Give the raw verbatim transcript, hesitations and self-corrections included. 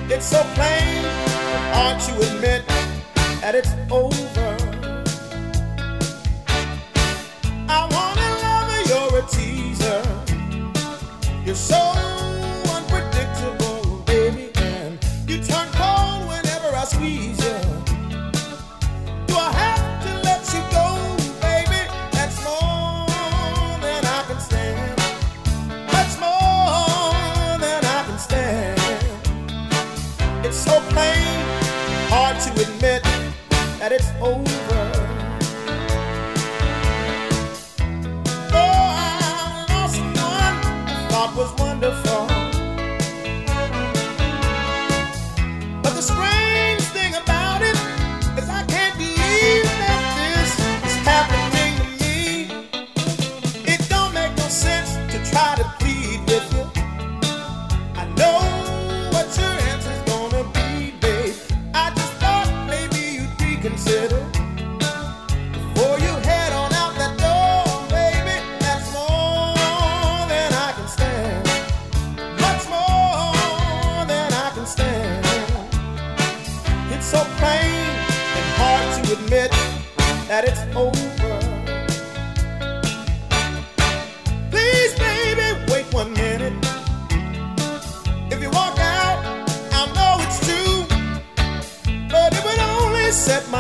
It's so plain, aren't you admit that it's over? I wanna love you, you're a teaser. You're so unpredictable, baby, and you turn cold whenever I squeeze you. Do I have to let you go, baby? That's more than I can stand. Much more than I can stand. It's so plain, hard to admit that it's over. Oh, I lost someone I thought was wonderful. But the strange thing about it is I can't believe that this is happening to me. It don't make no sense to try to plead with you. I know what your answer's gonna be, babe. I just thought maybe you'd reconsider before you head on out that door, baby. That's more than I can stand. Much more than I can stand. It's so plain and hard to admit that it's over. Please, baby, wait one minute. If you walk out, I know it's true, but it would only set my